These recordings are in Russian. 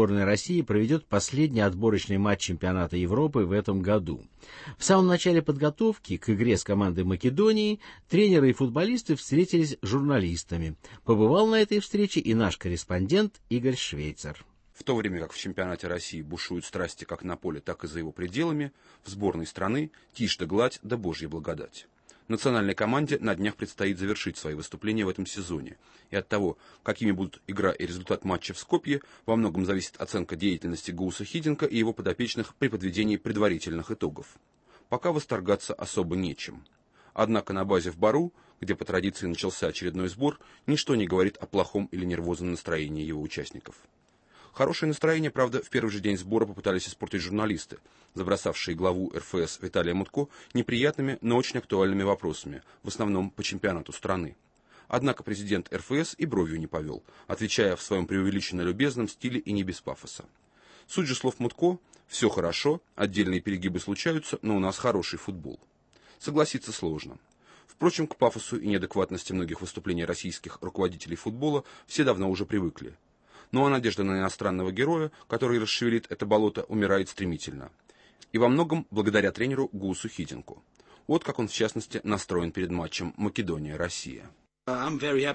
сборная России проведет последний отборочный матч чемпионата Европы в этом году. В самом начале подготовки к игре с командой Македонии тренеры и футболисты встретились с журналистами. Побывал на этой встрече и наш корреспондент Игорь Швейцер. В то время как в чемпионате России бушуют страсти как на поле, так и за его пределами, в сборной страны тишь да гладь да божья благодать. Национальной команде на днях предстоит завершить свои выступления в этом сезоне. И от того, какими будут игра и результат матча в Скопье, во многом зависит оценка деятельности Гууса Хидинка и его подопечных при подведении предварительных итогов. Пока восторгаться особо нечем. Однако на базе в Бару, где по традиции начался очередной сбор, ничто не говорит о плохом или нервозном настроении его участников. Хорошее настроение, правда, в первый же день сбора попытались испортить журналисты, забросавшие главу РФС Виталия Мутко неприятными, но очень актуальными вопросами, в основном по чемпионату страны. Однако президент РФС и бровью не повел, отвечая в своем преувеличенно любезном стиле и не без пафоса. Суть же слов Мутко: «Все хорошо, отдельные перегибы случаются, но у нас хороший футбол». Согласиться сложно. Впрочем, к пафосу и неадекватности многих выступлений российских руководителей футбола все давно уже привыкли. Ну а надежда на иностранного героя, который расшевелит это болото, умирает стремительно. И во многом благодаря тренеру Гуусу Хидинку. Вот как он, в частности, настроен перед матчем Македония-Россия. Я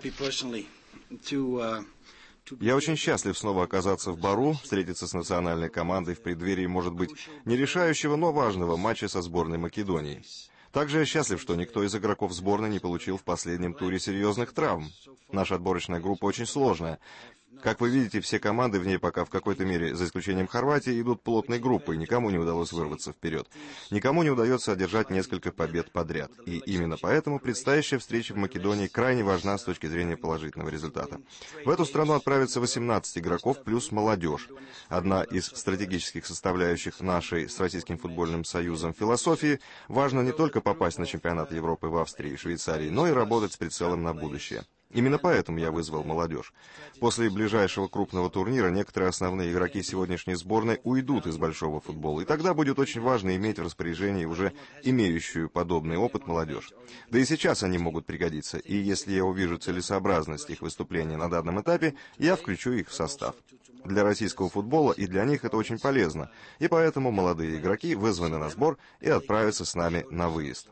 очень счастлив снова оказаться в Бару, встретиться с национальной командой в преддверии, может быть, не решающего, но важного матча со сборной Македонии. Также я счастлив, что никто из игроков сборной не получил в последнем туре серьезных травм. Наша отборочная группа очень сложная. Как вы видите, все команды в ней пока в какой-то мере, за исключением Хорватии, идут плотной группой, никому не удалось вырваться вперед. Никому не удается одержать несколько побед подряд. И именно поэтому предстоящая встреча в Македонии крайне важна с точки зрения положительного результата. В эту страну отправится 18 игроков плюс молодежь. Одна из стратегических составляющих нашей с Российским футбольным союзом философии: важно не только попасть на чемпионат Европы в Австрии и Швейцарии, но и работать с прицелом на будущее. Именно поэтому я вызвал молодежь. После ближайшего крупного турнира некоторые основные игроки сегодняшней сборной уйдут из большого футбола, и тогда будет очень важно иметь в распоряжении уже имеющую подобный опыт молодежь. Да и сейчас они могут пригодиться, и если я увижу целесообразность их выступления на данном этапе, я включу их в состав. Для российского футбола и для них это очень полезно, и поэтому молодые игроки вызваны на сбор и отправятся с нами на выезд.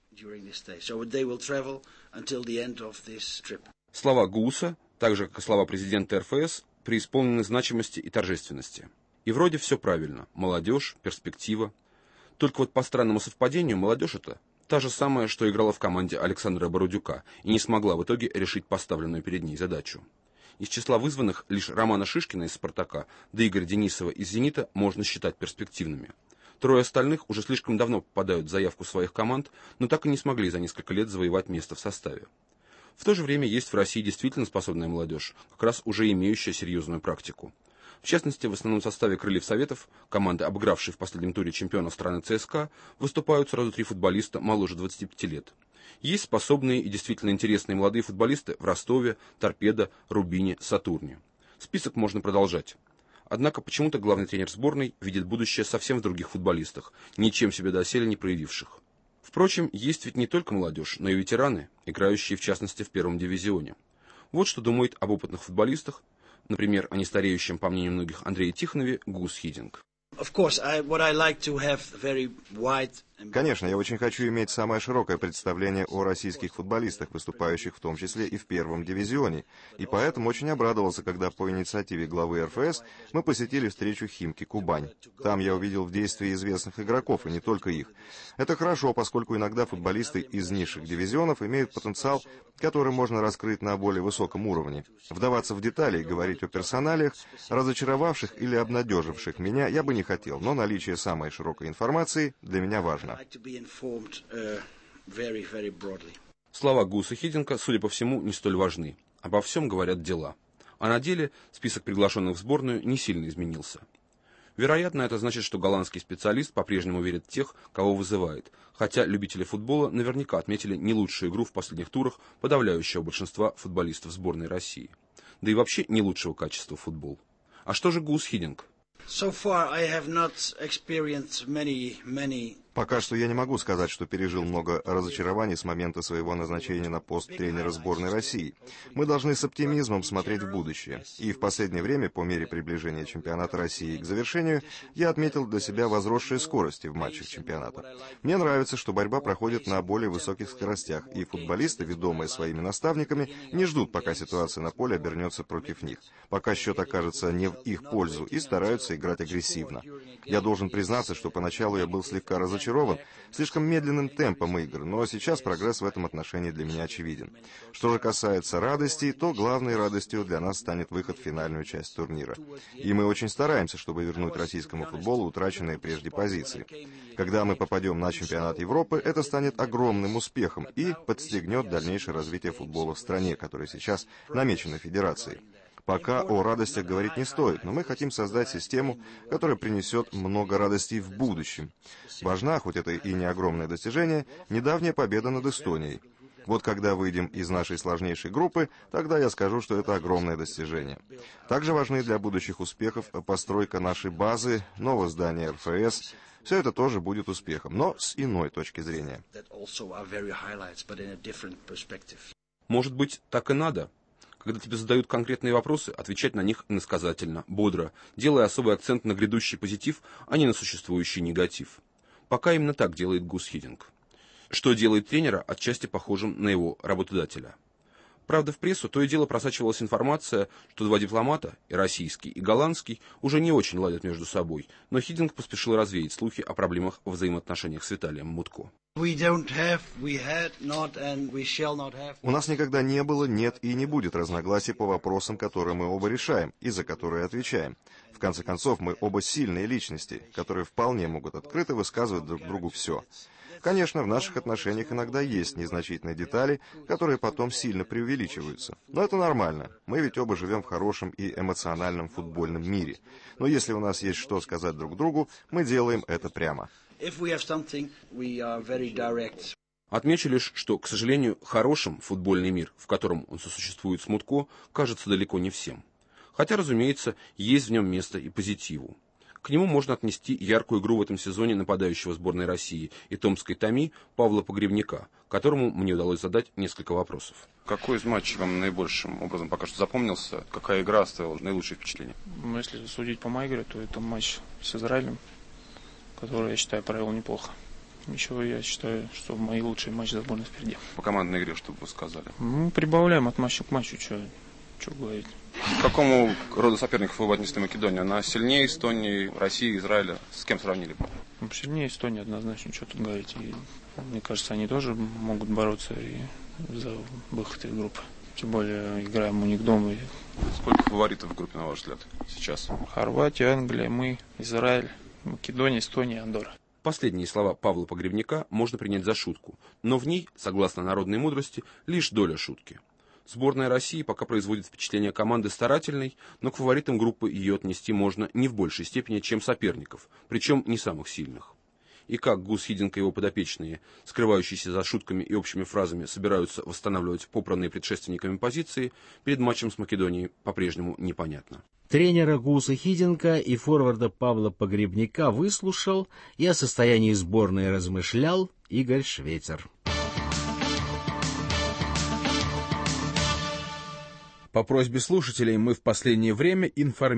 Слова Гууса, так же как и слова президента РФС, преисполнены значимости и торжественности. И вроде все правильно: молодежь, перспектива. Только вот по странному совпадению молодежь это та же самая, что играла в команде Александра Бородюка и не смогла в итоге решить поставленную перед ней задачу. Из числа вызванных лишь Романа Шишкина из «Спартака» да Игоря Денисова из «Зенита» можно считать перспективными. Трое остальных уже слишком давно попадают в заявку своих команд, но так и не смогли за несколько лет завоевать место в составе. В то же время есть в России действительно способная молодежь, как раз уже имеющая серьезную практику. В частности, в основном составе «Крыльев Советов», команды, обыгравшей в последнем туре чемпиона страны ЦСКА, выступают сразу 3 футболиста моложе 25 лет. Есть способные и действительно интересные молодые футболисты в Ростове, Торпедо, Рубине, Сатурне. Список можно продолжать. Однако почему-то главный тренер сборной видит будущее совсем в других футболистах, ничем себе доселе не проявивших. Впрочем, есть ведь не только молодежь, но и ветераны, играющие в частности в первом дивизионе. Вот что думает об опытных футболистах, например, о нестареющем, по мнению многих, Андрее Тихонове, Гуус Хидинк. Конечно, я очень хочу иметь самое широкое представление о российских футболистах, выступающих в том числе и в первом дивизионе, и поэтому очень обрадовался, когда по инициативе главы РФС мы посетили встречу Химки Кубань. Там я увидел в действии известных игроков, и не только их. Это хорошо, поскольку иногда футболисты из низших дивизионов имеют потенциал, который можно раскрыть на более высоком уровне. Вдаваться в детали и говорить о персоналиях, разочаровавших или обнадеживших меня, я бы не хотел, но наличие самой широкой информации для меня важно. Слова Гууса Хидинка, судя по всему, не столь важны. Обо всем говорят дела. А на деле список приглашенных в сборную не сильно изменился. Вероятно, это значит, что голландский специалист по-прежнему верит в тех, кого вызывает, хотя любители футбола наверняка отметили не лучшую игру в последних турах подавляющего большинства футболистов сборной России. Да и вообще не лучшего качества футбол. А что же Гуус Хидинк? Пока что я не могу сказать, что пережил много разочарований с момента своего назначения на пост тренера сборной России. Мы должны с оптимизмом смотреть в будущее. И в последнее время, по мере приближения чемпионата России к завершению, я отметил для себя возросшие скорости в матчах чемпионата. Мне нравится, что борьба проходит на более высоких скоростях, и футболисты, ведомые своими наставниками, не ждут, пока ситуация на поле обернется против них, пока счет окажется не в их пользу, и стараются играть агрессивно. Я должен признаться, что поначалу я был слегка разочарован слишком медленным темпом игр, но сейчас прогресс в этом отношении для меня очевиден. Что же касается радости, то главной радостью для нас станет выход в финальную часть турнира. И мы очень стараемся, чтобы вернуть российскому футболу утраченные прежде позиции. Когда мы попадем на чемпионат Европы, это станет огромным успехом и подстегнет дальнейшее развитие футбола в стране, которая сейчас намечена Федерацией. Пока о радостях говорить не стоит, но мы хотим создать систему, которая принесет много радостей в будущем. Важна, хоть это и не огромное достижение, недавняя победа над Эстонией. Вот когда выйдем из нашей сложнейшей группы, тогда я скажу, что это огромное достижение. Также важны для будущих успехов постройка нашей базы, новое здание РФС. Все это тоже будет успехом, но с иной точки зрения. Может быть, так и надо? Когда тебе задают конкретные вопросы, отвечать на них иносказательно, бодро, делая особый акцент на грядущий позитив, а не на существующий негатив. Пока именно так делает Гус Хидинг. Что делает тренера отчасти похожим на его работодателя. Правда, в прессу то и дело просачивалась информация, что два дипломата, и российский, и голландский, уже не очень ладят между собой, но Хидинг поспешил развеять слухи о проблемах в взаимоотношениях с Виталием Мутко. У нас никогда не было, нет и не будет разногласий по вопросам, которые мы оба решаем и за которые отвечаем. В конце концов, мы оба сильные личности, которые вполне могут открыто высказывать друг другу все. Конечно, в наших отношениях иногда есть незначительные детали, которые потом сильно преувеличиваются. Но это нормально. Мы ведь оба живем в хорошем и эмоциональном футбольном мире. Но если у нас есть что сказать друг другу, мы делаем это прямо. Отмечу лишь, что, к сожалению, хорошим футбольный мир, в котором он сосуществует с Мутко, кажется далеко не всем. Хотя, разумеется, есть в нем место и позитиву. К нему можно отнести яркую игру в этом сезоне нападающего сборной России и томской Томи Павла Погребняка, которому мне удалось задать несколько вопросов. Какой из матчей вам наибольшим образом пока что запомнился? Какая игра оставила наилучшее впечатление? Если судить по моей игре, то это матч с Израилем, который, я считаю, провел неплохо. Еще я считаю, что мои лучшие матчи за сборной впереди. По командной игре, что бы вы сказали? Мы прибавляем от матча к матчу, что говорить. К какому роду соперников вы отнесли Македонию? Она сильнее Эстонии, России, Израиля? С кем сравнили бы? Сильнее Эстонии однозначно, что тут говорить. И, мне кажется, они тоже могут бороться и за выход из группы. Тем более играем у них дома. Сколько фаворитов в группе, на ваш взгляд, сейчас? Хорватия, Англия, мы, Израиль, Македония, Эстония, Андорра. Последние слова Павла Погребняка можно принять за шутку, но в ней, согласно народной мудрости, лишь доля шутки. Сборная России пока производит впечатление команды старательной, но к фаворитам группы ее отнести можно не в большей степени, чем соперников, причем не самых сильных. И как Гус Хидинг и его подопечные, скрывающиеся за шутками и общими фразами, собираются восстанавливать попранные предшественниками позиции, перед матчем с Македонией по-прежнему непонятно. Тренера Гуса Хидинга и форварда Павла Погребняка выслушал и о состоянии сборной размышлял Игорь Швейцер. По просьбе слушателей мы в последнее время информируем